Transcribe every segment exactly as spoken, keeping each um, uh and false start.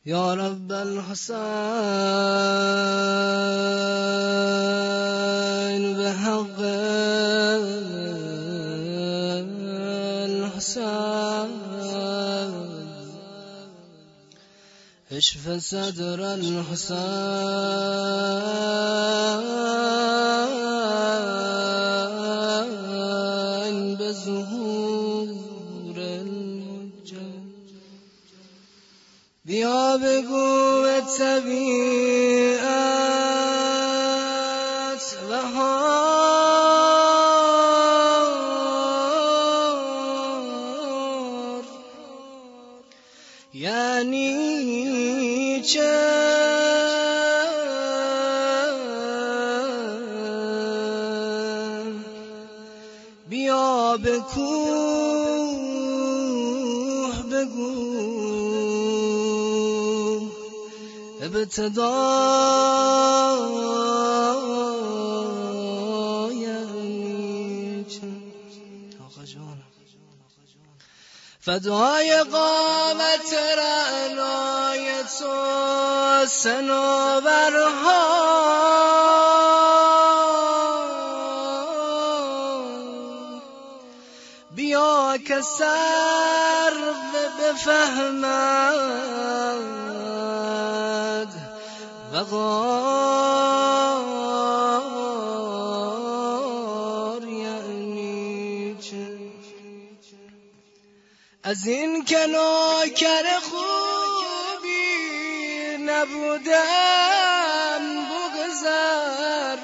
یا رب الحسین به حق الحسین اشف صدر الحسین به ظهور المجد. بیا بگو به طبیعت بهار یعنی چه؟ بیا به کوه بگو ابتدا یعنی چه؟ آقا جان فدای قامت رعنای تو صنوبرها بیا که سرو بفهمد وقار یعنی چه؟ از این که نوکر خوبی نبودم بگذر،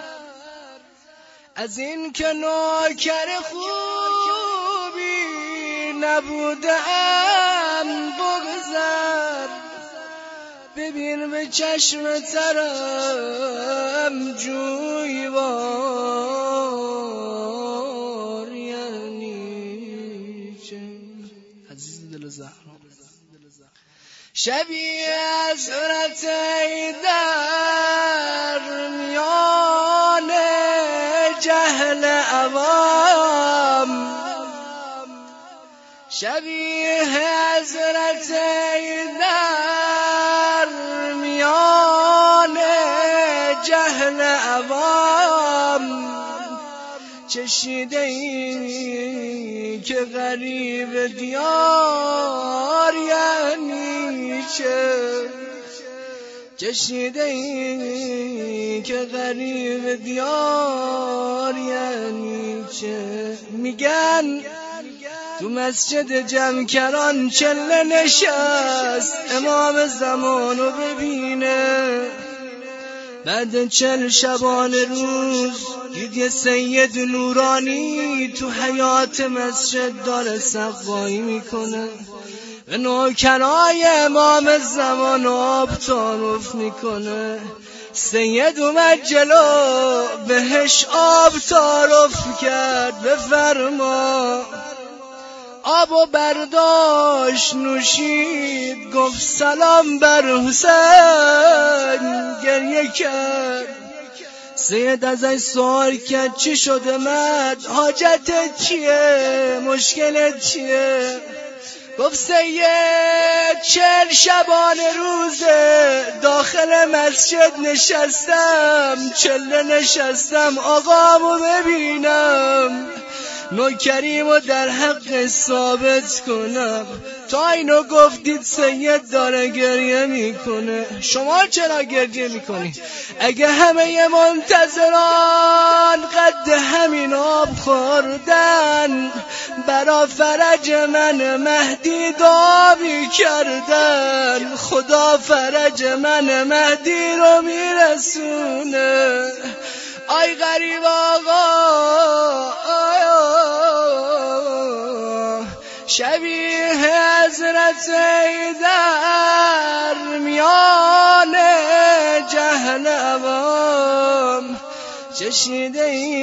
از این که نوکر خوبی نبودم بگذر. ببین به چشم ترم جویبار یعنی چه؟ عزیز دل زهرا شبیه از حضرت در میان جهل عوام، شبیه حضرت در میان جهل عوام. چشیده ای که غریب دیار یعنی چه؟ چشیده ای که غریب دیار یعنی چه؟ میگن تو مسجد جمکران چله نشست امام زمانو ببینه، بعد چل شبانه روز دید یه سید نورانی تو حیات مسجد داره سقایی میکنه، به نوکرای امام زمان آب تعارف میکنه. سید اومد جلو بهش آب تعارف کرد، بفرما. آبو برداشت نوشید، گفت سلام بر حسین، گریه کرد. سید ازش سوال کرد چی شده مرد؟ حاجتت چیه؟ مشکلت چیه؟ گفت سید چل شبانه روزه داخل مسجد نشستم، چله نشستم آقامو ببینم، نوکریمو در حق ثابت کنم. تا اینو گفتید سید داره گریه میکنه. شما چرا گریه میکنی؟ اگه همه منتظران قد همین آب خوردن، برا فرج من مهدی دعا کردن، خدا فرج من مهدی رو میرسونه. آی غریب آقا شبیه حضرت در میان جهل عوام. چشیده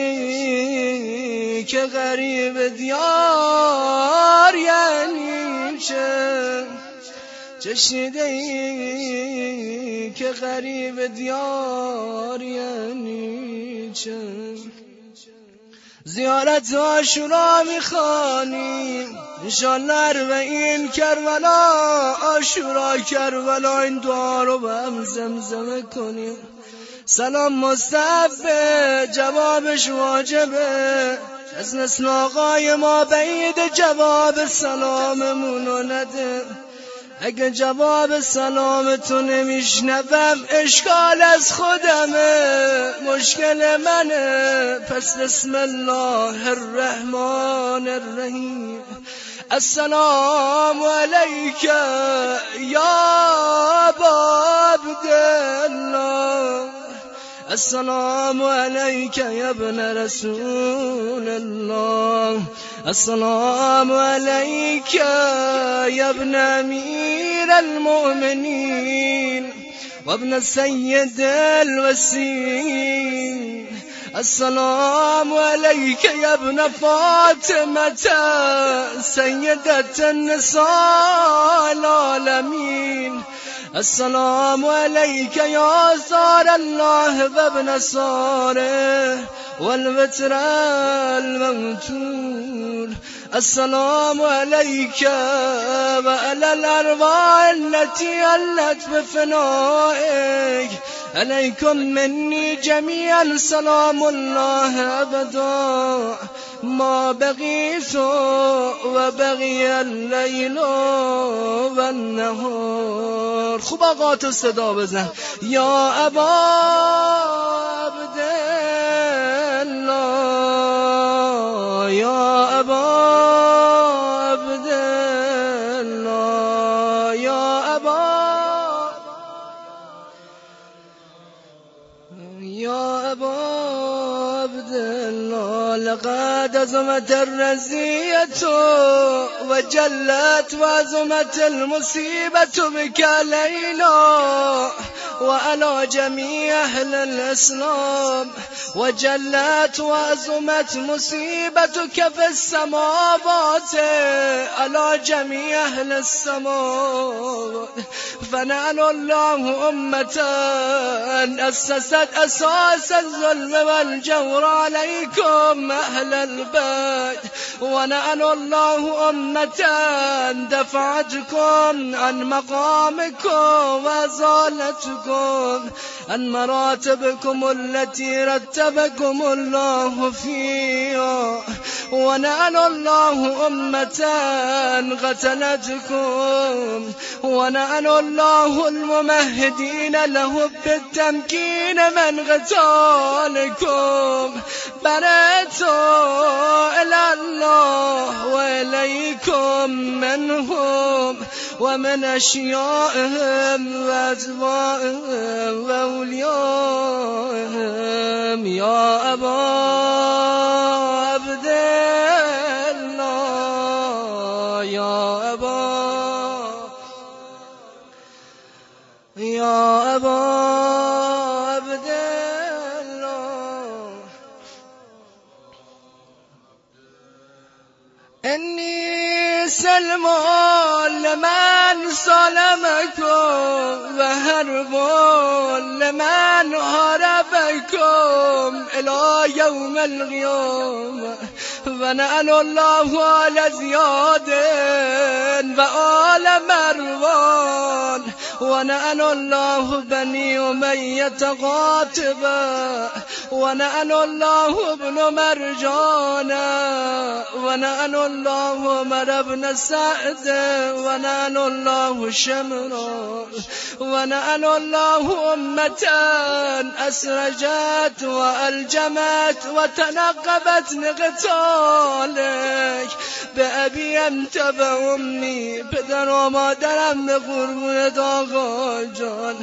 ای که غریب دیار یعنی چه؟ چشیده ای که غریب دیار یعنی چه؟ زیارت عاشورا میخوانیم انشالله اربعین کربلا عاشورا کربلا این دعا رو به هم زمزمه کنیم. سلام مستحبه جوابش واجبه، از نسل آقای ما بعید جواب سلاممونو نده. اگه جواب سلامتو نمیشنوم اشکال از خودمه، مشکل منه. پس بسم الله الرحمن الرحیم. السلام علیک یا ابا عبدالله، السلام علیک یا ابن رسول الله، السلام علیک یا ابن امیر المؤمنین و ابن سید الوسیل، السلام علیک یا ابن فاطمة سیدة النساء العالمین، السلام علیک یا زار الله و ابن ساره والوتر الموتور، السلام علیک و علی الارواح التي علت بفنائک، علیکم منی جمیعا سلام الله ابدا ما بقیت و بقی اللیل و النهار. خوب آقا تو صدا بزن. یا ابا عبدالله، یا ابا عبدالله، یا ابا یا ابا عبدالله، لقد عظمت الرزیة و جلت و عظمت المصیبة بك لیلا و علی جمیع اهل الاسلام و جلت و عظمت مصیبتك فی السماوات علی جمیع اهل السماوات. فنعن الله امتا اسست اساس الظلم والجور علیکم اهل البيت، ونعن الله امتا دفعتكم عن مقامكم وازالتكم عن مراتبكم التي رتبكم الله فيها، ونعن الله امة قتلتكم، ونعن الله الممهدين له بالتمكين من قتالكم. برأت إلى الله وإليكم منهم ومن أشيائهم وأتباعهم وأوليائهم. يا أبا عبدالله، يا أبا يا أبا إني سلم لمن سلمكم وهرب لمن هربكم إلى يوم القيامة. ونعن الله على زياد وآل مروان، ونعن الله بني أمية قاتبا، ونعن الله ابن مرجانا، ونعن الله عمر بن سعد، ونعن الله شمرا، ونعن الله أمة أسرجت وألجمت وتنقبت لقتالك بأبي أنت بأمي، پدر و مادرم به قربونت آقا جان.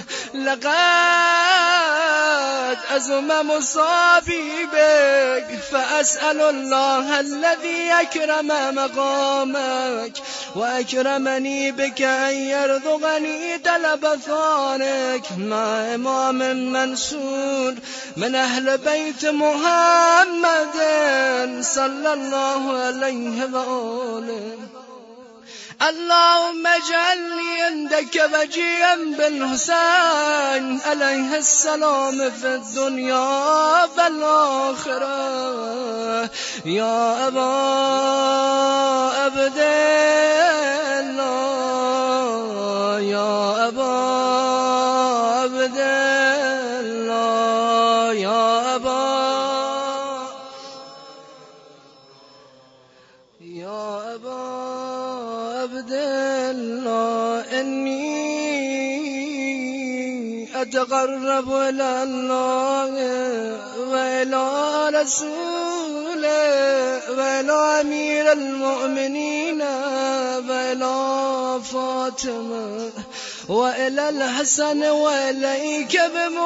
لقد عظم مصابي بك فأسأل الله الذي أكرم مقامك وأكرمني بك أن يرزقني طلب ثانك مع إمام منصور من أهل بيت محمد صلى الله عليه وآله. اللهم اجعلني عند لك وجيا بالحسين عليه السلام في الدنيا والآخرة. يا أبا عبد الله يا أبا عبد الله يا أبا يا أبا عبد الله إني أتقرب إلى الله وإلى رسوله وإلى أمير المؤمنين وإلى فاطمة وإلى الحسن وإليك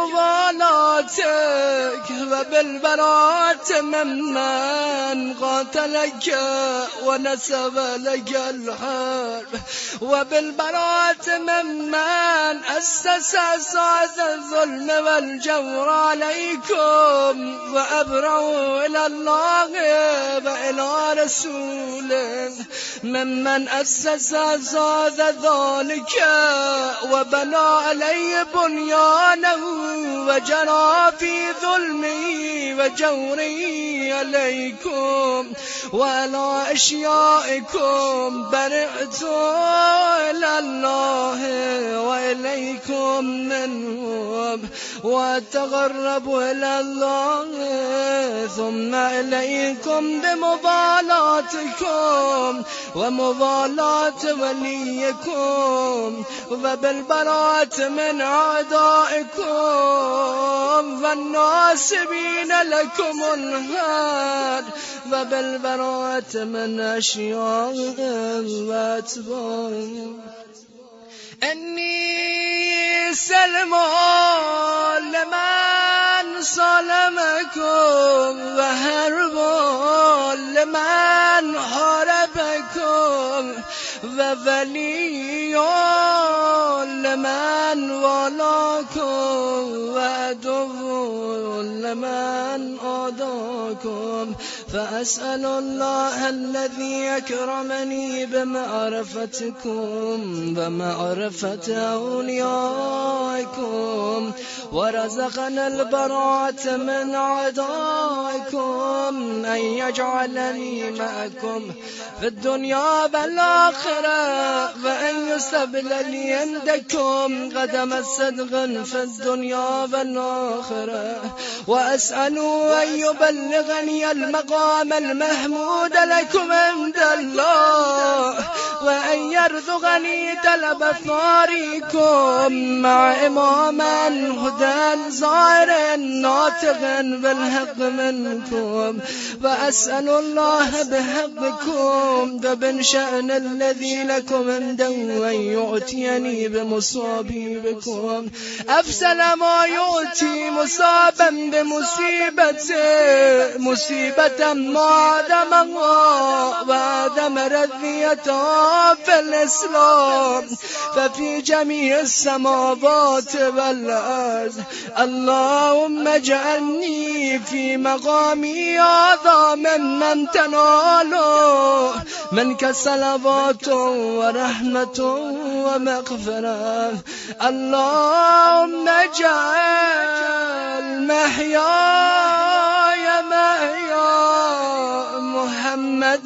بموالاتك وبالبراءة ممن قاتلك ونسب لك الحرب وبالبراءة ممن أسس أساس الظلم والجور عليكم وأبرأوا إلى الله وإلى رسوله ممن أسس أساس ذلك وبنى عليه بنيانه وجرى في ظلمه وجوره عليكم وعلى أشيائكم برئت إلى الله وإليكم منهم وأتقرب إلى الله ثم إليكم بمبالاتكم ومبالاة وليكم وبالبراءة من أعدائكم والناصبين لكم الهاد وبالبراءة من أشيائهم وأتباعهم. إني سلم لمن صلمكم وهرب لمن حاربكم وولي لمن والاكم وعدو لمن عاداكم. فأسأل الله الذي أكرمني بمعرفتكم ومعرفة أوليائكم ورزقنا البراءة من أعدائكم أن يجعلني معكم في الدنيا والآخرة وأن يسبل لي عندكم قدم الصدق في الدنيا والآخرة. وأسأل أن يبلغني المقام المحمود لكم عند الله وأن يرزقني طلب ثاريكم مع إماما هدى ظاهر ناطق بالحق منكم. وأسأل الله بحقكم وبن شأن الذي لكم عنده أن يؤتيني بمصابيبكم أفسل ما يؤتي مصابا بمصيبته مصيبة ما دمها وعدم رذيتها في الإسلام ففي جميع السماوات والأرض. اللهم اجعلني في مقامي هذا ممن تناله منك صلوات ورحمة ومغفرة. اللهم اجعل محياي محيا محمد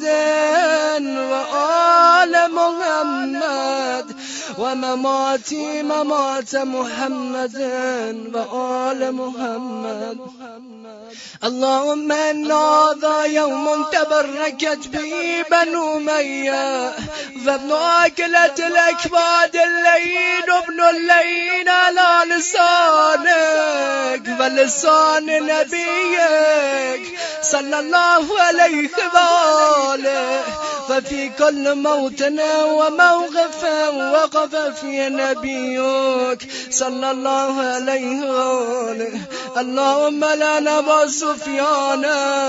وآل محمد ومماتي ممات محمد وآل محمد. اللهم إن هذا يوم تبركت به بنو أمية وابن أكلة الأكباد اللين وابن اللين على لسانك ولسان نبيك صلى الله عليه وآله. ففي كل موطن وموقف وقف في نبيك صلى الله عليه وآله. اللهم لا نبى سفيان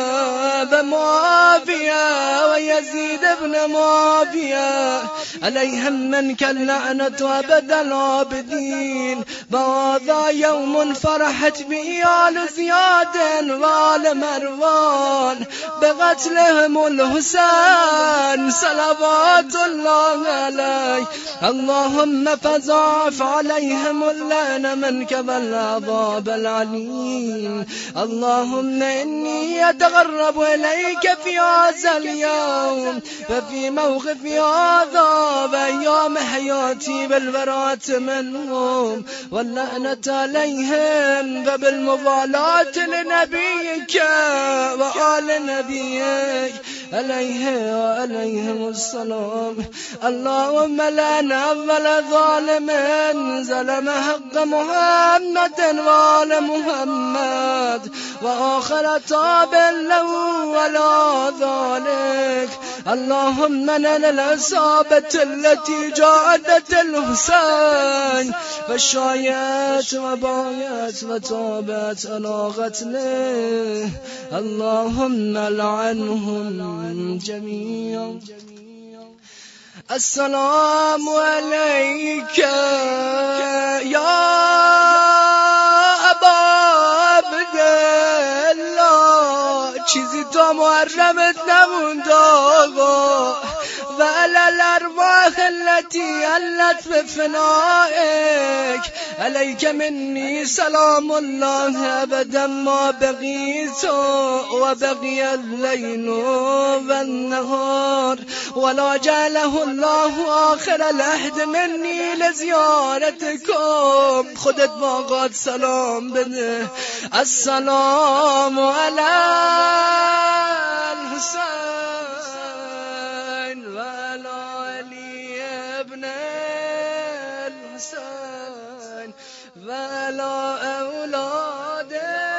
بمعافية ويزيد بن معافية عليهم منك اللعنة أبد العابدين. وهذا يوم فرحت به في آل زياد وآل مروان بقتلهم الحسين صلوات الله عليه. اللهم فضاعف عليهم اللعن منك والعذاب العليم. اللهم إني أتقرب إليك في هذا اليوم وفي موقف هذا وأيام حياتي بالبراءة منهم واللعنة عليهم وبالموالاة لنبيك وآل نبيك عليه وعليهم السلام. اللهم لعن أول ظالم ظلم حق محمد وآل محمد وآخر تاب له ولا ذلك. اللهم نل العصابة التي جاءت الحسين فشايت وبايت وتابت على قتله. اللهم لعنهم جميعا. السلام عليك يا أبا عبد الله. چیزی تا محرمت نموند آقا و علی الارواح التي علت بفنائك عليك مني سلام الله أبدا ما بقيت وبقي الليل والنهار ولا جعله الله آخر العهد مني لزيارتكم. خودت باقات سلام بده. السلام على الحسين وعلى علي ابن الحسين وعلى أولاد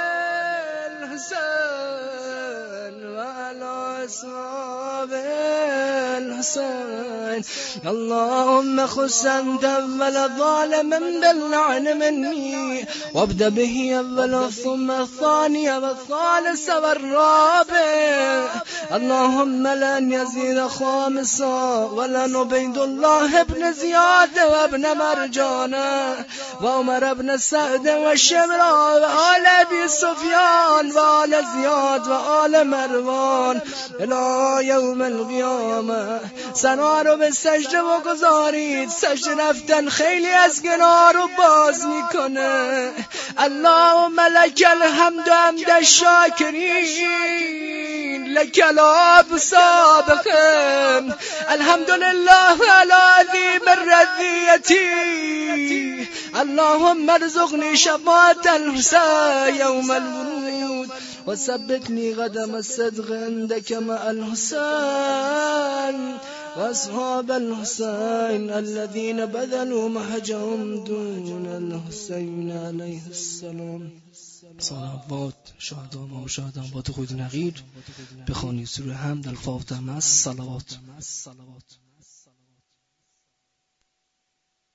الحسين وعلى أصحاب الحسين. اللهم خص أنت أول ظالم باللعن مني وابدأ به أولا ثم الثاني والثالث والرابع. اللهم لن يزيد خامسا ولن عبيد الله بن زياد وابن مرجان وعمر بن سعد والشمرا وآل أبي سفيان وآل زياد وآل مروان إلى يوم القيامة. سنا رو به سجده بگذارید. سجده رفتن خیلی از گناه رو باز میکنه. اللهم لك الحمد حمد الشاكرين لك العاب سابقا. الحمد لله على عظيم الرذية. اللهم ارزقني شفاعة الحسين يوم الورود وثبتني قدم الصدق عندك مع الحسين وأصحاب الحسين الذين بذلوا مهجهم دون الحسين عليه السلام. صلوات شهداء و شهداء با خود نغیر بخوانید سوره حمد الفاتحه مع الصلوات.